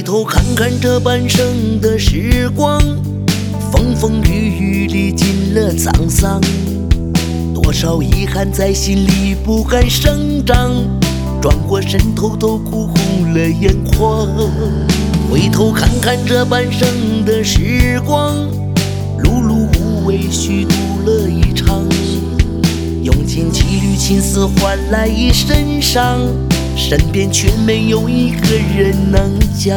头看看这半生的时光，风风雨雨历尽了沧桑，多少遗憾在心里不敢生长，转过身偷偷哭红了眼眶。回头看看这半生的时光，碌碌无为虚度了一场，用尽几缕情丝换来一身伤，身边却没有一个人能讲。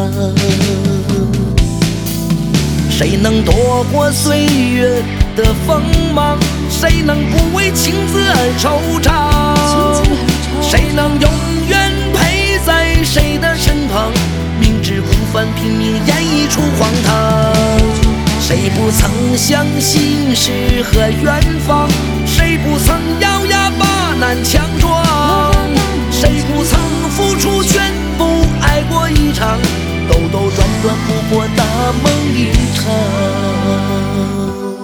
谁能躲过岁月的锋芒？谁能不为情字而惆怅？谁能永远陪在谁的身旁？明知故犯，拼命演绎出荒唐。谁不曾相信诗和远方？谁不曾咬牙把难强壮？谁不曾付出全部爱过一场？兜兜转转不过大梦一场。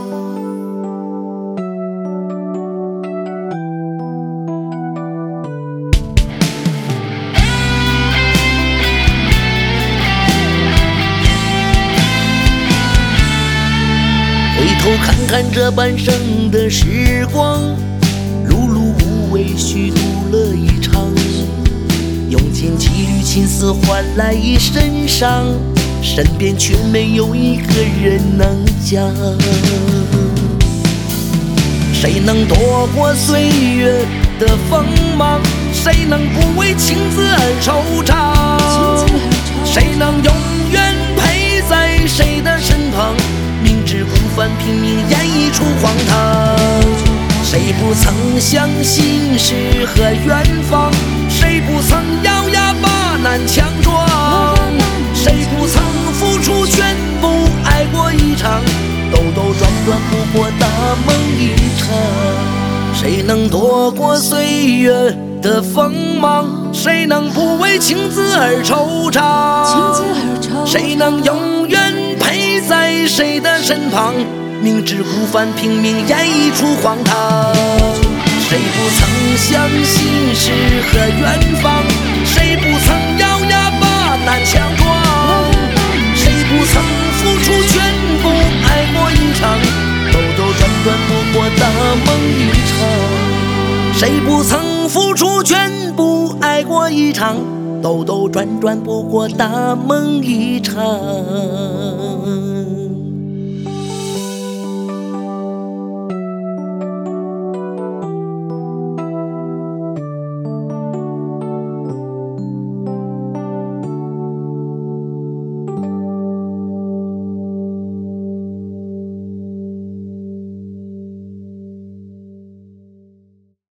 回头看看这半生的时光，碌碌无为虚度了一场，用尽几缕情丝换来一身伤，身边却没有一个人能讲。谁能躲过岁月的锋芒？谁能不为情字而惆怅？谁能永远陪在谁的身旁？明知故犯，拼命演绎出荒唐。谁不曾相信诗和远方？谁不曾咬牙把难强壮？谁不曾付出全部爱过一场？兜兜转转不过大梦一场。谁能躲过岁月的锋芒？谁能不为情字而惆怅？谁能永远陪在谁的身旁？明知故犯，拼命演绎出荒唐。谁不曾相信诗和远方？谁不曾咬牙把难强壮？谁不曾付出全部爱过一场？兜兜转转不过大梦一场。谁不曾付出全部爱过一场？兜兜转转不过大梦一场。